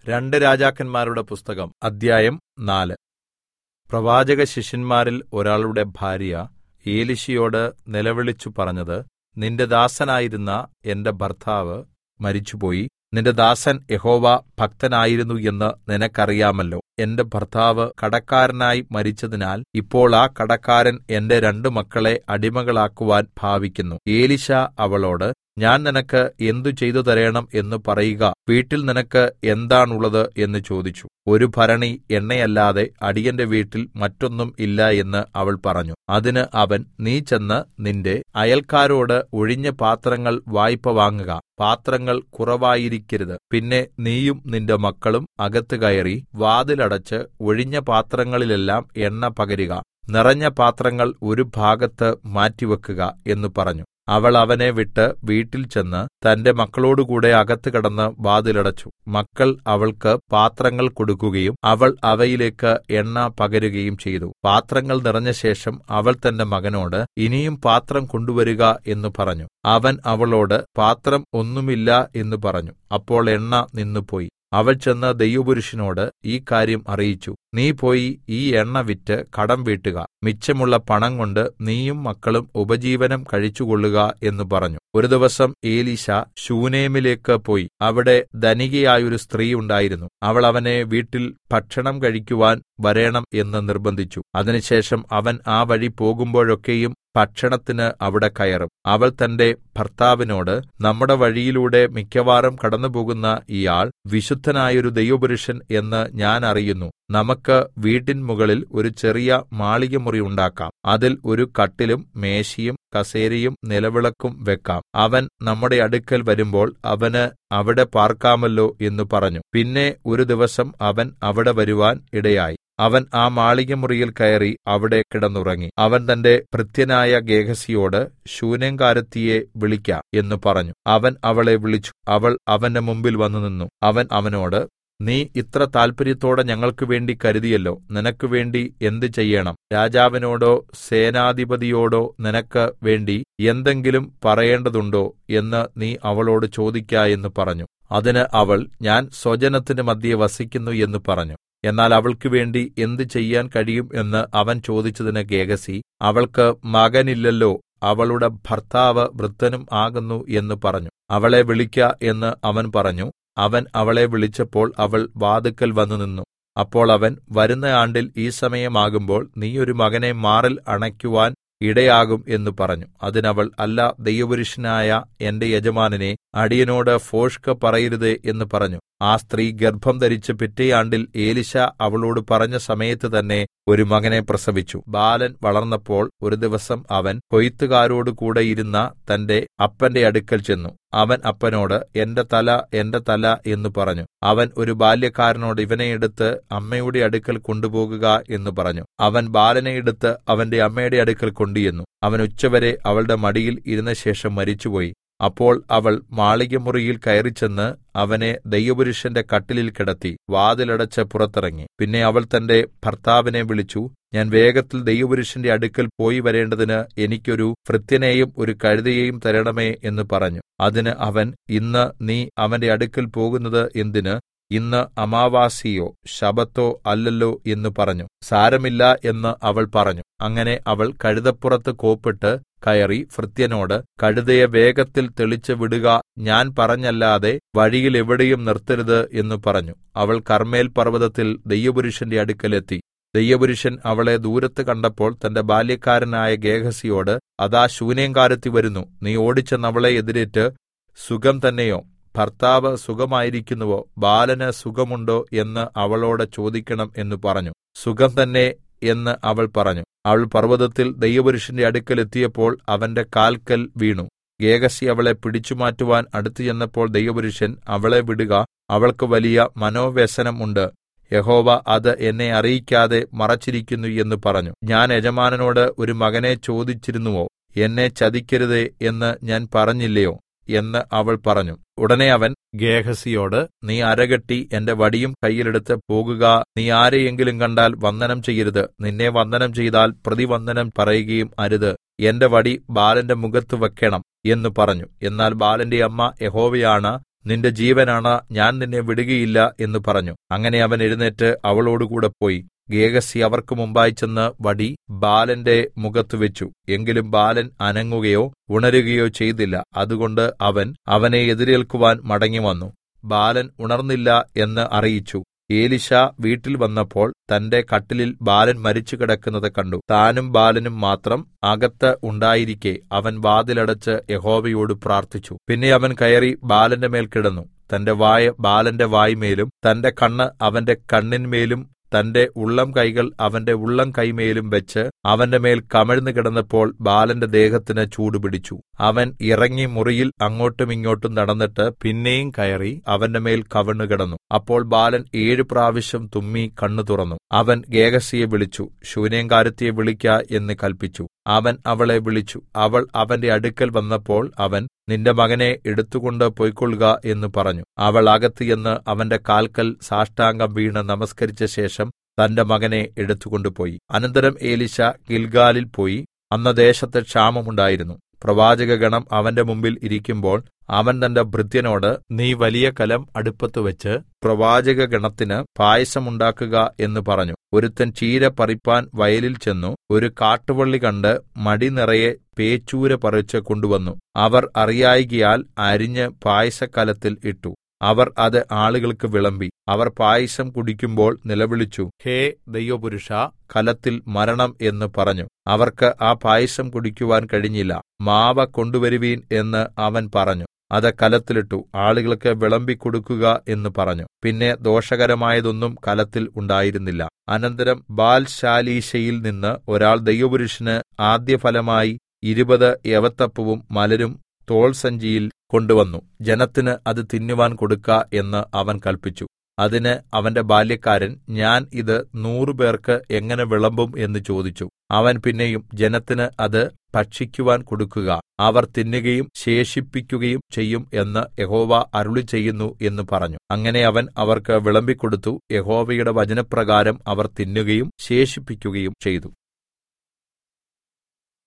രണ്ട് രാജാക്കന്മാരുടെ പുസ്തകം അദ്ധ്യായം 4. പ്രവാചക ശിഷ്യന്മാരിൽ ഒരാളുടെ ഭാര്യ എലീശയോട് നിലവിളിച്ചു പറഞ്ഞത്, നിന്റെ ദാസനായിരുന്ന എന്റെ ഭർത്താവ് മരിച്ചുപോയി. നിന്റെ ദാസൻ യഹോവ ഭക്തനായിരുന്നു എന്ന് നിനക്കറിയാമല്ലോ. എന്റെ ഭർത്താവ് കടക്കാരനായി മരിച്ചതിനാൽ ഇപ്പോൾ ആ കടക്കാരൻ എന്റെ രണ്ടു മക്കളെ അടിമകളാക്കുവാൻ ഭാവിക്കുന്നു. എലീശാ അവളോട്, ഞാൻ നിനക്ക് എന്ത് ചെയ്തു തരേണം എന്ന് പറയുക, വീട്ടിൽ നിനക്ക് എന്താണുള്ളത് എന്ന് ചോദിച്ചു. ഒരു ഭരണി എണ്ണയല്ലാതെ അടിയന്റെ വീട്ടിൽ മറ്റൊന്നും ഇല്ല എന്ന് അവൾ പറഞ്ഞു. അതിന് അവൻ, നീ ചെന്ന് നിന്റെ അയൽക്കാരോട് ഒഴിഞ്ഞ പാത്രങ്ങൾ വായ്പ വാങ്ങുക, പാത്രങ്ങൾ കുറവായിരിക്കരുത്. പിന്നെ നീയും നിന്റെ മക്കളും അകത്ത് കയറി വാതിലടച്ച് ഒഴിഞ്ഞ പാത്രങ്ങളിലെല്ലാം എണ്ണ പകരുക, നിറഞ്ഞ പാത്രങ്ങൾ ഒരു ഭാഗത്ത് മാറ്റിവെക്കുക എന്ന് പറഞ്ഞു. അവൾ അവനെ വിട്ട് വീട്ടിൽ ചെന്ന് തന്റെ മക്കളോടുകൂടെ അകത്ത് കടന്ന് വാതിലടച്ചു. മക്കൾ അവൾക്ക് പാത്രങ്ങൾ കൊടുക്കുകയും അവൾ അവയിലേക്ക് എണ്ണ പകരുകയും ചെയ്തു. പാത്രങ്ങൾ നിറഞ്ഞ ശേഷം അവൾ തന്റെ മകനോട്, ഇനിയും പാത്രം കൊണ്ടുവരുക എന്ന് പറഞ്ഞു. അവൻ അവളോട്, പാത്രം ഒന്നുമില്ല എന്ന് പറഞ്ഞു. അപ്പോൾ എണ്ണ നിന്നുപോയി. അവൾ ചെന്ന് ദൈവപുരുഷനോട് ഈ കാര്യം അറിയിച്ചു. നീ പോയി ഈ എണ്ണ വിറ്റ് കടം വീട്ടുക, മിച്ചമുള്ള പണം കൊണ്ട് നീയും മക്കളും ഉപജീവനം കഴിച്ചുകൊള്ളുക എന്ന് പറഞ്ഞു. ഒരു ദിവസം എലീശാ ശൂനേമിലേക്ക് പോയി. അവിടെ ധനികയായൊരു സ്ത്രീ ഉണ്ടായിരുന്നു. അവൾ അവനെ വീട്ടിൽ ഭക്ഷണം കഴിക്കുവാൻ വരേണം എന്ന് നിർബന്ധിച്ചു. അതിനുശേഷം അവൻ ആ വഴി പോകുമ്പോഴൊക്കെയും ഭക്ഷണത്തിന് അവിടെ കയറും. അവൾ തന്റെ ഭർത്താവിനോട്, നമ്മുടെ വഴിയിലൂടെ മിക്കവാറും കടന്നുപോകുന്ന ഇയാൾ വിശുദ്ധനായൊരു ദൈവപുരുഷൻ എന്ന് ഞാൻ അറിയുന്നു. നമുക്ക് വീട്ടിൻ മുകളിൽ ഒരു ചെറിയ മാളികമുറി ഉണ്ടാക്കാം. അതിൽ ഒരു കട്ടിലും മേശയും കസേരയും നിലവിളക്കും വെക്കാം. അവൻ നമ്മുടെ അടുക്കൽ വരുമ്പോൾ അവന് അവിടെ പാർക്കാമല്ലോ എന്ന് പറഞ്ഞു. പിന്നെ ഒരു ദിവസം അവൻ അവിടെ വരുവാൻ ഇടയായി. അവൻ ആ മാളികമുറിയിൽ കയറി അവിടെ കിടന്നുറങ്ങി. അവൻ തന്റെ ഭൃത്യനായ ഗേഹസിയോട്, ശൂനേംകാരത്തിയെ വിളിക്ക എന്ന് പറഞ്ഞു. അവൻ അവളെ വിളിച്ചു. അവൾ അവന്റെ മുമ്പിൽ വന്നുനിന്നു. അവൻ അവനോട്, നീ ഇത്ര താല്പര്യത്തോടെ ഞങ്ങൾക്ക് വേണ്ടി കരുതിയല്ലോ. നിനക്ക് വേണ്ടി എന്ത് ചെയ്യണം? രാജാവിനോടോ സേനാധിപതിയോടോ നിനക്ക് വേണ്ടി എന്തെങ്കിലും പറയേണ്ടതുണ്ടോ എന്ന് നീ അവളോട് ചോദിക്ക എന്ന് പറഞ്ഞു. അതിന് അവൾ, ഞാൻ സ്വജനത്തിന് മദ്ധ്യേ വസിക്കുന്നു എന്ന് പറഞ്ഞു. എന്നാൽ അവൾക്ക് വേണ്ടി എന്ത് ചെയ്യാൻ കഴിയും എന്ന് അവൻ ചോദിച്ചതിന് ഗേഹസി, അവൾക്ക് മകനില്ലല്ലോ, അവളുടെ ഭർത്താവ് വൃദ്ധനും ആകുന്നു എന്ന് പറഞ്ഞു. അവളെ വിളിക്ക എന്ന് അവൻ പറഞ്ഞു. അവൻ അവളെ വിളിച്ചപ്പോൾ അവൾ വാതിൽക്കൽ വന്നുനിന്നു. അപ്പോൾ അവൻ, വരുന്ന ആണ്ടിൽ ഈ സമയമാകുമ്പോൾ നീ ഒരു മകനെ മാറിൽ അണയ്ക്കുവാൻ ഇടയാകും എന്ന് പറഞ്ഞു. അതിനവൾ, അല്ല, ദൈവപുരുഷനായ എന്റെ യജമാനനെ, അടിയനോട് ഭോഷ്ക് പറയരുതേ എന്ന് പറഞ്ഞു. ആ സ്ത്രീ ഗർഭം ധരിച്ച് പിറ്റേ ആണ്ടിൽ എലീശാ അവളോട് പറഞ്ഞ സമയത്ത് തന്നെ ഒരു മകനെ പ്രസവിച്ചു. ബാലൻ വളർന്നപ്പോൾ ഒരു ദിവസം അവൻ കൊയ്ത്തുകാരോട് കൂടെ ഇരുന്ന തന്റെ അപ്പന്റെ അടുക്കൽ ചെന്നു. അവൻ അപ്പനോട്, എന്റെ തല എന്ന് പറഞ്ഞു. അവൻ ഒരു ബാല്യക്കാരനോട്, ഇവനെ എടുത്ത് അമ്മയുടെ അടുക്കൽ കൊണ്ടുപോകുക എന്ന് പറഞ്ഞു. അവൻ ബാലനെ എടുത്ത് അവന്റെ അമ്മയുടെ അടുക്കൽ കൊണ്ടുചെന്നു. അവൻ ഉച്ചവരെ അവളുടെ മടിയിൽ ഇരുന്ന ശേഷം മരിച്ചുപോയി. അപ്പോൾ അവൾ മാളികമുറിയിൽ കയറിച്ചെന്ന് അവനെ ദൈവപുരുഷന്റെ കട്ടിലിൽ കിടത്തി വാതിലടച്ച് പുറത്തിറങ്ങി. പിന്നെ അവൾ തന്റെ ഭർത്താവിനെ വിളിച്ചു, ഞാൻ വേഗത്തിൽ ദൈവപുരുഷന്റെ അടുക്കൽ പോയി വരേണ്ടതിന് എനിക്കൊരു ഭൃത്യനെയും ഒരു കഴുതയെയും തരണമേ എന്ന് പറഞ്ഞു. അതിന് അവൻ, ഇന്ന് നീ അവന്റെ അടുക്കൽ പോകുന്നത് എന്തിന്? ഇന്ന് അമാവാസിയോ ശബ്ബത്തോ അല്ലല്ലോ എന്ന് പറഞ്ഞു. സാരമില്ല എന്ന് അവൾ പറഞ്ഞു. അങ്ങനെ അവൾ കഴുതപ്പുറത്ത് കോപ്പിട്ട് കയറി ഭൃത്യനോട്, കഴുതയെ വേഗത്തിൽ തെളിച്ച് വിടുക, ഞാൻ പറഞ്ഞല്ലാതെ വഴിയിൽ എവിടെയും നിർത്തരുത് എന്ന് പറഞ്ഞു. അവൾ കർമ്മേൽ പർവ്വതത്തിൽ ദൈവപുരുഷന്റെ അടുക്കൽ എത്തി. ദൈവപുരുഷൻ അവളെ ദൂരത്ത് കണ്ടപ്പോൾ തന്റെ ബാല്യക്കാരനായ ഗേഹസിയോട്, അതാ ശൂനേംകാരത്തി വരുന്നു, നീ ഓടിച്ചെന്ന് അവളെ എതിരേറ്റ്, സുഖം തന്നെയോ? ഭർത്താവ് സുഖമായിരിക്കുന്നുവോ? ബാലന് സുഖമുണ്ടോ എന്ന് അവളോട് ചോദിക്കണം എന്ന് പറഞ്ഞു. സുഖം തന്നെ എന്ന് അവൾ പറഞ്ഞു. അവൾ പർവ്വതത്തിൽ ദൈവപുരുഷന്റെ അടുക്കൽ എത്തിയപ്പോൾ അവന്റെ കാൽക്കൽ വീണു. ഗേഹസി അവളെ പിടിച്ചുമാറ്റുവാൻ അടുത്തു ചെന്നപ്പോൾ ദൈവപുരുഷൻ, അവളെ വിടുക, അവൾക്ക് വലിയ മനോവ്യസനം ഉണ്ട്. യഹോവ അത് എന്നെ അറിയിക്കാതെ മറച്ചിരിക്കുന്നു എന്ന് പറഞ്ഞു. ഞാൻ യജമാനനോട് ഒരു മകനെ ചോദിച്ചിരുന്നുവോ? എന്നെ ചതിക്കരുതേ എന്ന് ഞാൻ പറഞ്ഞില്ലയോ എന്ന് അവൾ പറഞ്ഞു. ഉടനെ അവൻ ഗേഹസിയോട്, നീ അരകെട്ടി എന്റെ വടിയും കയ്യിലെടുത്ത് പോകുക. നീ ആരെയെങ്കിലും കണ്ടാൽ വന്ദനം ചെയ്യരുത്. നിന്നെ വന്ദനം ചെയ്താൽ പ്രതിവന്ദനം പറയുകയും അരുത്. എന്റെ വടി ബാലന്റെ മുഖത്ത് വെക്കണം എന്ന് പറഞ്ഞു. എന്നാൽ ബാലന്റെ അമ്മ യഹോവയാണ് നിന്റെ ജീവനാണ, ഞാൻ നിന്നെ വിടുകയില്ല എന്ന് പറഞ്ഞു. അങ്ങനെ അവൻ എഴുന്നേറ്റ് അവളോടുകൂടെ പോയി. ഗേഹസി അവർക്ക് മുമ്പായി ചെന്ന് വടി ബാലന്റെ മുഖത്ത് വെച്ചു. എങ്കിലും ബാലൻ അനങ്ങുകയോ ഉണരുകയോ ചെയ്തില്ല. അതുകൊണ്ട് അവൻ അവനെ എതിരേൽക്കുവാൻ മടങ്ങിവന്നു. ബാലൻ ഉണർന്നില്ല എന്ന് അറിയിച്ചു. എലീശാ വീട്ടിൽ വന്നപ്പോൾ തന്റെ കട്ടിലിൽ ബാലൻ മരിച്ചു കിടക്കുന്നത് കണ്ടു. താനും ബാലനും മാത്രം അകത്ത് ഉണ്ടായിരിക്കെ അവൻ വാതിലടച്ച് യഹോവയോട് പ്രാർത്ഥിച്ചു. പിന്നെ അവൻ കയറി ബാലന്റെ മേൽ കിടന്നു. തന്റെ വായ് ബാലന്റെ വായ്മേലും തന്റെ കണ്ണ് അവന്റെ കണ്ണിന്മേലും തന്റെ ഉള്ളം കൈകൾ അവന്റെ ഉള്ളം കൈമേലും വെച്ച് അവന്റെ മേൽ കമിഴ്ന്നു കിടന്നപ്പോൾ ബാലന്റെ ദേഹത്തിന് ചൂടുപിടിച്ചു. അവൻ ഇറങ്ങി മുറിയിൽ അങ്ങോട്ടും ഇങ്ങോട്ടും നടന്നിട്ട് പിന്നെയും കയറി അവന്റെ മേൽ കവിണ്ണുകിടന്നു. അപ്പോൾ ബാലൻ 7 പ്രാവശ്യം തുമ്മി കണ്ണു തുറന്നു. അവൻ ഗേഹസിയെ വിളിച്ചു. ശൂനേംകാരത്തിയെ വിളിക്ക എന്ന് കല്പിച്ചു. അവൻ അവളെ വിളിച്ചു. അവൾ അവന്റെ അടുക്കൽ വന്നപ്പോൾ അവൻ, നിന്റെ മകനെ എടുത്തുകൊണ്ട് പൊയ്ക്കൊള്ളുക എന്ന് പറഞ്ഞു. അവൾ അകത്ത് ചെന്ന് അവന്റെ കാൽക്കൽ സാഷ്ടാംഗം വീണ് നമസ്കരിച്ച ശേഷം തന്റെ മകനെ എടുത്തുകൊണ്ടുപോയി. അനന്തരം എലീശാ ഗിൽഗാലിൽ പോയി. അന്ന് ദേശത്ത് ക്ഷാമമുണ്ടായിരുന്നു. പ്രവാചകഗണം അവന്റെ മുമ്പിൽ ഇരിക്കുമ്പോൾ അവൻ തന്റെ ഭൃത്യനോട്, നീ വലിയ കലം അടുപ്പത്ത് വെച്ച് പ്രവാചകഗണത്തിന് പായസം ഉണ്ടാക്കുക എന്ന് പറഞ്ഞു. ഒരുത്തൻ ചീര പറിപ്പാൻ വയലിൽ ചെന്നു. ഒരു കാട്ടുവള്ളി കണ്ട് മടി നിറയെ പേച്ചൂര പറിച്ച് കൊണ്ടുവന്നു. അവർ അറിയായ്കയാൽ അരിഞ്ഞ് പായസക്കലത്തിൽ ഇട്ടു. അവർ അത് ആളുകൾക്ക് വിളമ്പി. അവർ പായസം കുടിക്കുമ്പോൾ നിലവിളിച്ചു, ഹേ ദൈവപുരുഷാ, കലത്തിൽ മരണം എന്ന് പറഞ്ഞു. അവർക്ക് ആ പായസം കുടിക്കുവാൻ കഴിഞ്ഞില്ല. മാവ് കൊണ്ടുവരുവീൻ എന്ന് അവൻ പറഞ്ഞു. അത് കലത്തിലിട്ടു. ആളുകൾക്ക് വിളമ്പിക്കൊടുക്കുക എന്ന് പറഞ്ഞു. പിന്നെ ദോഷകരമായതൊന്നും കലത്തിൽ ഉണ്ടായിരുന്നില്ല. അനന്തരം ബാൽശാലീശയിൽ നിന്ന് ഒരാൾ ദൈവപുരുഷന് ആദ്യഫലമായി 20 യവത്തപ്പവും മലരും തോൾസഞ്ചിയിൽ കൊണ്ടുവന്നു. ജനത്തിന് അത് തിന്നുവാൻ കൊടുക്ക എന്ന് അവൻ കല്പിച്ചു. അതിന് അവന്റെ ബാല്യക്കാരൻ, ഞാൻ ഇത് 100 പേർക്ക് എങ്ങനെ വിളമ്പും എന്ന് ചോദിച്ചു. അവൻ പിന്നെയും, ജനത്തിന് അത് ഭക്ഷിക്കുവാൻ കൊടുക്കുക, അവർ തിന്നുകയും ശേഷിപ്പിക്കുകയും ചെയ്യും എന്ന് യഹോവ അരുളിച്ചെയ്യുന്നു എന്ന് പറഞ്ഞു. അങ്ങനെ അവൻ അവർക്ക് വിളമ്പിക്കൊടുത്തു. യഹോവയുടെ വചനപ്രകാരം അവർ തിന്നുകയും ശേഷിപ്പിക്കുകയും ചെയ്തു.